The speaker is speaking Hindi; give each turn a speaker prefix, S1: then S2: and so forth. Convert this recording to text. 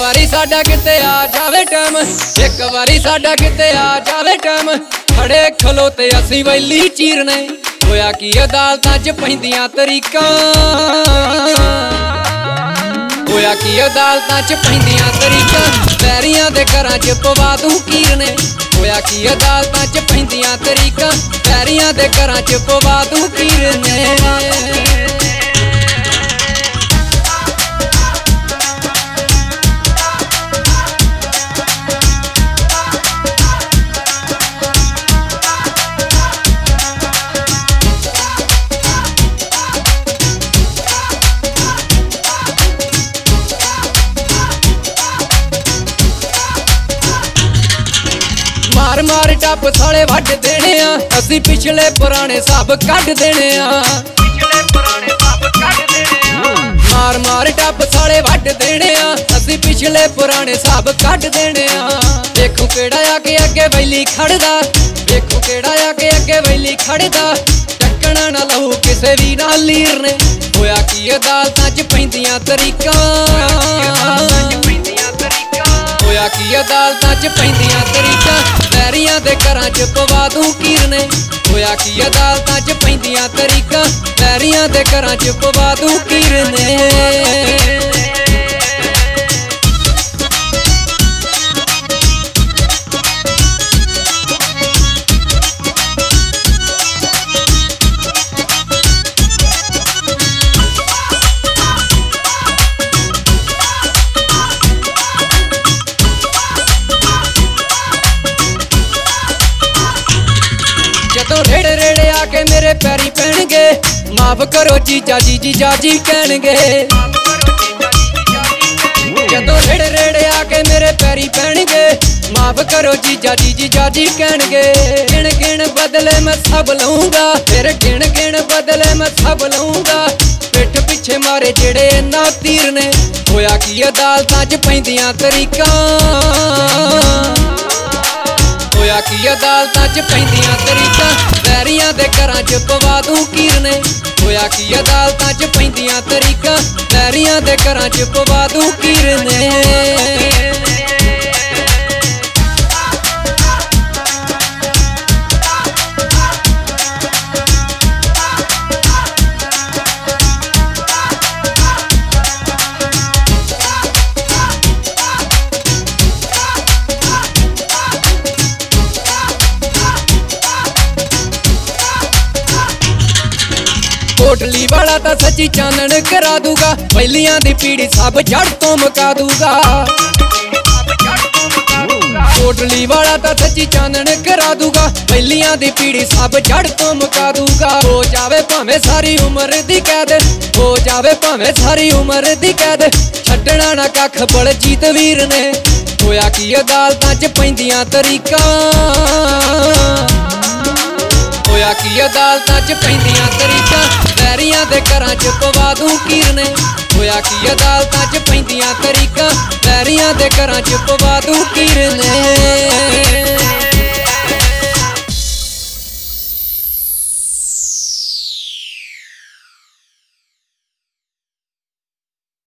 S1: वारी साडा किते आ जावे टाइम, एक वारी साडा किते आ जावे टाइम। खड़े खलोते असी वैली चीरने, होया की अदालतां च पैंदियां तरीकां, होया की अदालतां च पैंदियां तरीकां। बैरियां दे घरां च पवा दूं कीरने, होया की अदालतां च पैंदियां तरीकां। बैरियां दे घरां च पवा दूं कीरने। मार मार टप साले वड देने आ, असी पिछले पुराने सब कट देने आ। मार मार टप साले वड देने आ, असी पिछले पुराने सब कट देने आ। देखो केड़ा आके अगे वैली खड़दा, देखो केड़ा आके अगे वैली खड़दा। टक्कना ना लहू किसे भी ना लीर ने, होया की अदालतां च पैंदियां तरीकां, होया की अदालतां च पैंदियां तरीकां। बैरियां दे घरां च पवा दूं कीरने, होया की अदालतां च पैंदियां तरीकां। बैरियां दे घरां च पवा दूं कीरने। जदों रेड़े रेड़े आके मेरे पैरी पैणगे, माफ करो जीजा जी जीजा जी कहणगे। जदों रेड़े रेड़े आके मेरे पैरी पैणगे, माफ करो जीजा जी जीजा जी कहणगे। गिण गिण बदले मैं सब लूंगा, फिर गिण गिण बदले मैं सब लूंगा। पिठ पिछे मारे जेड़े ना तीर ने, होया की अदालतां च पैंदियां तरीकां, होया की अदालतां च पैंदियां तरीकां। बैरियां दे घरां च पवा दूं कीरने, होया की अदालतां च पैंदियां तरीकां। बैरियां दे घरां च पवा दूं कीरने। कोटली वाला तो सच्ची चानन करा दूगा, वैलियां दी पीढ़ी सब जड़ तो मका दूगा। कोटली वाला तो सच्ची चानन करा दूगा, वैलियां दी पीढ़ी सब जड़ तो मका दूगा। हो जावे भावें सारी उम्र दी कैद, हो जावे भावें सारी उम्र दी कैद। छड्डना ना कख बलजीत वीर ने, होया की अदालतां च पैंदियां तरीकां, होया की अदालतां च पैंदियां तरीकां। बैरियां दे घरां च पवा दूं कीरने, होया की अदालतां च पैंदियां तरीकां। बैरियां दे घरां च पवा दूं कीरने।